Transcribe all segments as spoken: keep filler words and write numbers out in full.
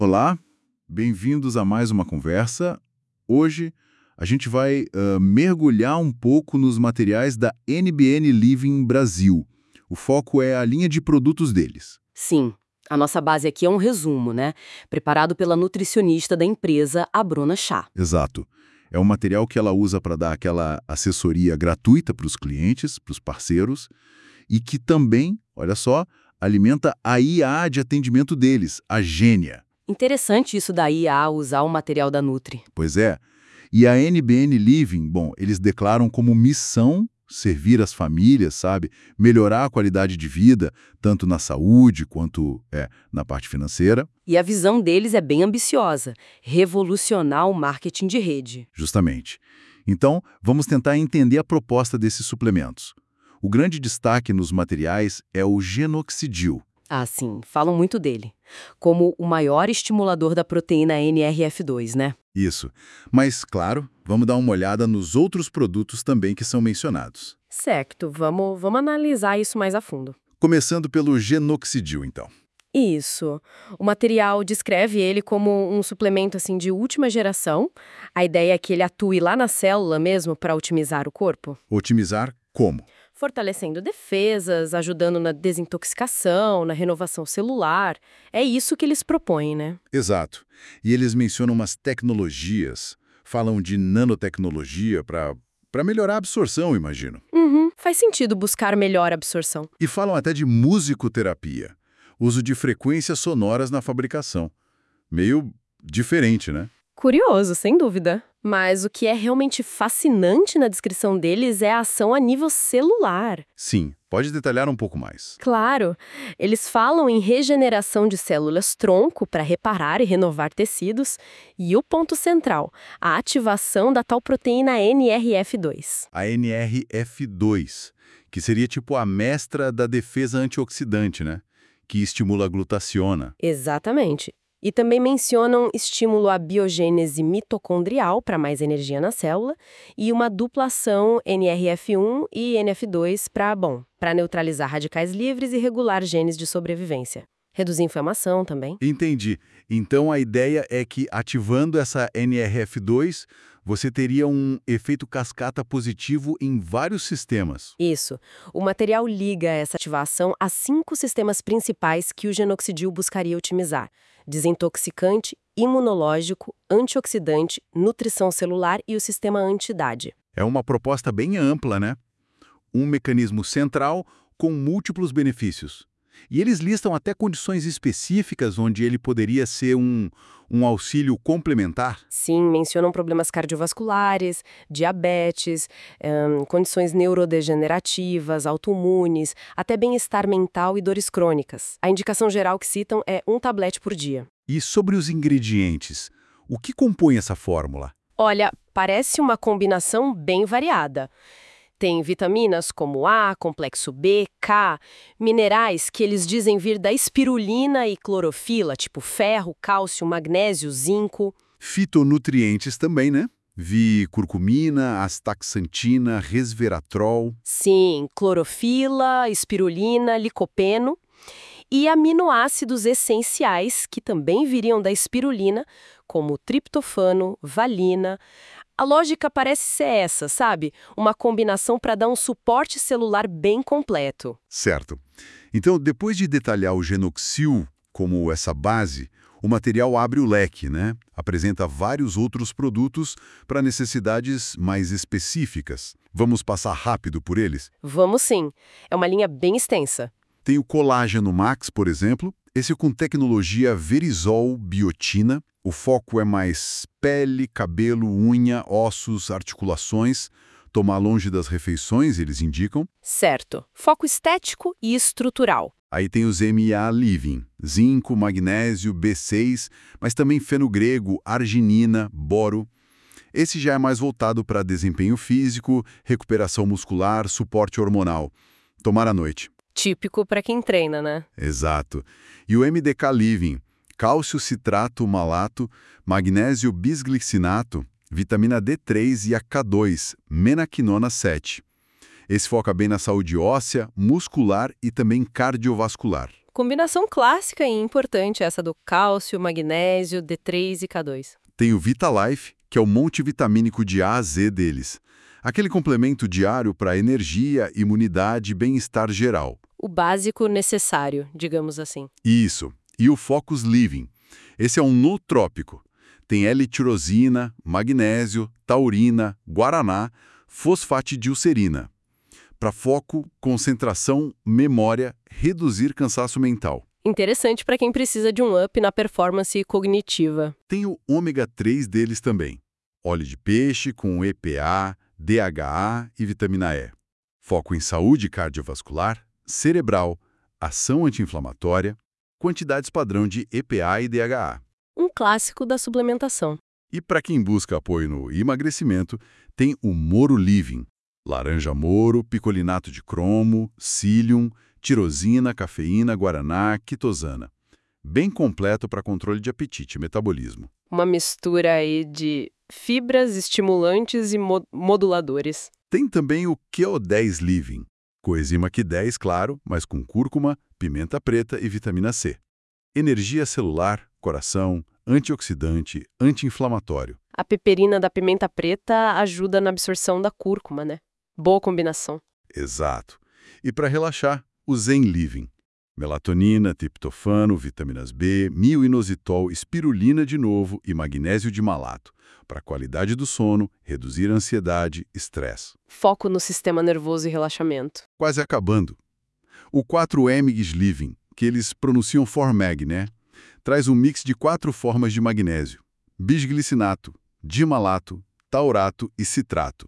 Olá, bem-vindos a mais uma conversa. Hoje a gente vai ah, mergulhar um pouco nos materiais da N B N Living Brasil. O foco é a linha de produtos deles. Sim, a nossa base aqui é um resumo, né? Preparado pela nutricionista da empresa, a Bruna Chá. Exato. É um material que ela usa para dar aquela assessoria gratuita para os clientes, para os parceiros, e que também, olha só, alimenta a I A de atendimento deles, a Gênia. Interessante isso da I A usar o material da Nutri. Pois é. E a N B N Living, bom, eles declaram como missão servir as famílias, sabe? Melhorar a qualidade de vida, tanto na saúde quanto é, na parte financeira. E a visão deles é bem ambiciosa, revolucionar o marketing de rede. Justamente. Então, vamos tentar entender a proposta desses suplementos. O grande destaque nos materiais é o Genoxidil. Ah, sim, falam muito dele. Como o maior estimulador da proteína N R F dois, né? Isso. Mas, claro, vamos dar uma olhada nos outros produtos também que são mencionados. Certo, vamos, vamos analisar isso mais a fundo. Começando pelo Genoxidil, então. Isso. O material descreve ele como um suplemento assim de última geração. A ideia é que ele atue lá na célula mesmo para otimizar o corpo. Otimizar como? Fortalecendo defesas, ajudando na desintoxicação, na renovação celular. É isso que eles propõem, né? Exato. E eles mencionam umas tecnologias, falam de nanotecnologia para para melhorar a absorção, imagino. Uhum, faz sentido buscar melhor absorção. E falam até de musicoterapia, uso de frequências sonoras na fabricação. Meio diferente, né? Curioso, sem dúvida. Mas o que é realmente fascinante na descrição deles é a ação a nível celular. Sim, pode detalhar um pouco mais. Claro, eles falam em regeneração de células-tronco para reparar e renovar tecidos, e o ponto central, a ativação da tal proteína N R F dois. A N R F dois, que seria tipo a mestra da defesa antioxidante, né? Que estimula a glutaciona. Exatamente. E também mencionam estímulo à biogênese mitocondrial para mais energia na célula e uma dupla ação N R F um e N F dois para, bom, para neutralizar radicais livres e regular genes de sobrevivência. Reduzir inflamação também. Entendi. Então a ideia é que ativando essa N R F dois, você teria um efeito cascata positivo em vários sistemas. Isso. O material liga essa ativação a cinco sistemas principais que o Genoxidil buscaria otimizar: desintoxicante, imunológico, antioxidante, nutrição celular e o sistema anti-idade. É uma proposta bem ampla, né? Um mecanismo central com múltiplos benefícios. E eles listam até condições específicas onde ele poderia ser um, um auxílio complementar. Sim, mencionam problemas cardiovasculares, diabetes, hum, condições neurodegenerativas, autoimunes, até bem-estar mental e dores crônicas. A indicação geral que citam é um tablete por dia. E sobre os ingredientes, o que compõe essa fórmula? Olha, parece uma combinação bem variada. Tem vitaminas como A, complexo B, K, minerais que eles dizem vir da espirulina e clorofila, tipo ferro, cálcio, magnésio, zinco. Fitonutrientes também, né? Vi curcumina, astaxantina, resveratrol. Sim, clorofila, espirulina, licopeno. E aminoácidos essenciais, que também viriam da espirulina, como triptofano, valina. A lógica parece ser essa, sabe? Uma combinação para dar um suporte celular bem completo. Certo. Então, depois de detalhar o Genoxil como essa base, o material abre o leque, né? Apresenta vários outros produtos para necessidades mais específicas. Vamos passar rápido por eles? Vamos sim. É uma linha bem extensa. Tem o Colágeno Max, por exemplo, esse com tecnologia Verisol Biotina. O foco é mais pele, cabelo, unha, ossos, articulações. Tomar longe das refeições, eles indicam. Certo. Foco estético e estrutural. Aí tem os M A Living, zinco, magnésio, B seis, mas também fenogrego, arginina, boro. Esse já é mais voltado para desempenho físico, recuperação muscular, suporte hormonal. Tomar à noite. Típico para quem treina, né? Exato. E o M D K Living, cálcio citrato malato, magnésio bisglicinato, vitamina D três e a K dois, menaquinona sete. Esse foca bem na saúde óssea, muscular e também cardiovascular. Combinação clássica e importante essa do cálcio, magnésio, D três e K dois. Tem o Vitalife, que é o multivitamínico de A a Z deles. Aquele complemento diário para energia, imunidade e bem-estar geral. O básico necessário, digamos assim. Isso. E o Focus Living. Esse é um nootrópico. Tem L-tirosina, magnésio, taurina, guaraná, fosfatidilcerina. Para foco, concentração, memória, reduzir cansaço mental. Interessante para quem precisa de um up na performance cognitiva. Tem o ômega três deles também. Óleo de peixe com E P A, D H A e vitamina E. Foco em saúde cardiovascular, cerebral, ação anti-inflamatória, quantidades padrão de E P A e D H A. Um clássico da suplementação. E para quem busca apoio no emagrecimento, tem o Moro Living. Laranja moro, picolinato de cromo, psyllium, tirosina, cafeína, guaraná, quitosana. Bem completo para controle de apetite e metabolismo. Uma mistura aí de fibras, estimulantes e mo moduladores. Tem também o Q O dez Living. Coenzima Q dez, claro, mas com cúrcuma, pimenta preta e vitamina C. Energia celular, coração, antioxidante, anti-inflamatório. A peperina da pimenta preta ajuda na absorção da cúrcuma, né? Boa combinação. Exato. E para relaxar, o Zen Living. Melatonina, triptofano, vitaminas B, mioinositol, espirulina de novo e magnésio de malato. Para qualidade do sono, reduzir a ansiedade, estresse. Foco no sistema nervoso e relaxamento. Quase acabando. O quatro M G Living, que eles pronunciam Formag, né? Traz um mix de quatro formas de magnésio. Bisglicinato, dimalato, taurato e citrato.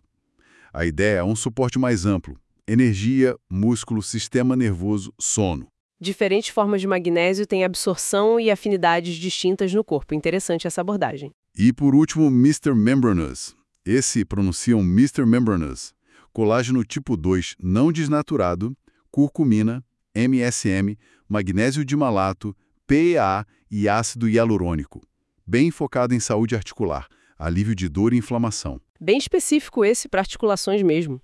A ideia é um suporte mais amplo. Energia, músculo, sistema nervoso, sono. Diferentes formas de magnésio têm absorção e afinidades distintas no corpo. Interessante essa abordagem. E por último, mister Membranous. Esse pronunciam mister Membranous. Colágeno tipo dois não desnaturado, curcumina, M S M, magnésio dimalato, P E A e ácido hialurônico. Bem focado em saúde articular, alívio de dor e inflamação. Bem específico esse para articulações mesmo.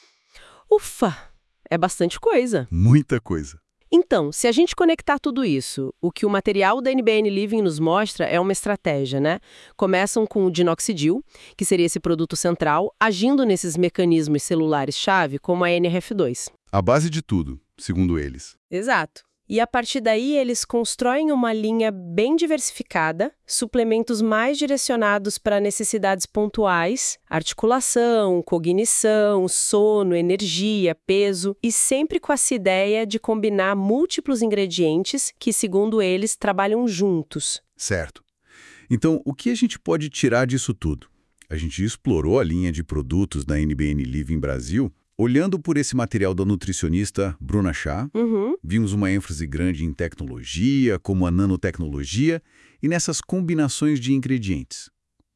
Ufa! É bastante coisa. Muita coisa. Então, se a gente conectar tudo isso, o que o material da N B N Living nos mostra é uma estratégia, né? Começam com o dinoxidil, que seria esse produto central, agindo nesses mecanismos celulares-chave, como a N R F dois. A base de tudo, segundo eles. Exato. E a partir daí eles constroem uma linha bem diversificada, suplementos mais direcionados para necessidades pontuais, articulação, cognição, sono, energia, peso, e sempre com essa ideia de combinar múltiplos ingredientes que, segundo eles, trabalham juntos. Certo. Então, o que a gente pode tirar disso tudo? A gente explorou a linha de produtos da N B N Living Brasil. Olhando por esse material da nutricionista Bruna Chá, Uhum. vimos uma ênfase grande em tecnologia, como a nanotecnologia, e nessas combinações de ingredientes.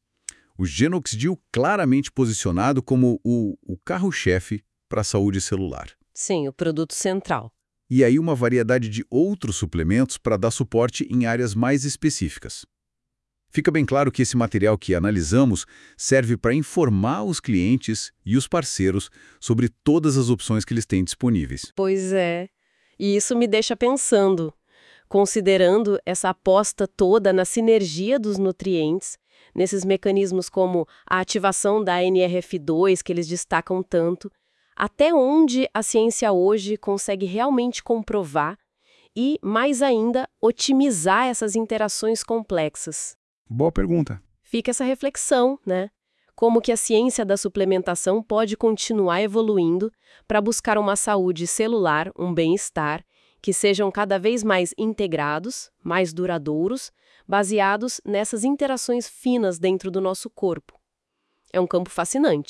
O Genoxidil claramente posicionado como o, o carro-chefe para a saúde celular. Sim, o produto central. E aí uma variedade de outros suplementos para dar suporte em áreas mais específicas. Fica bem claro que esse material que analisamos serve para informar os clientes e os parceiros sobre todas as opções que eles têm disponíveis. Pois é. E isso me deixa pensando, considerando essa aposta toda na sinergia dos nutrientes, nesses mecanismos como a ativação da N R F dois, que eles destacam tanto, até onde a ciência hoje consegue realmente comprovar e, mais ainda, otimizar essas interações complexas. Boa pergunta. Fica essa reflexão, né? Como que a ciência da suplementação pode continuar evoluindo para buscar uma saúde celular, um bem-estar, que sejam cada vez mais integrados, mais duradouros, baseados nessas interações finas dentro do nosso corpo. É um campo fascinante.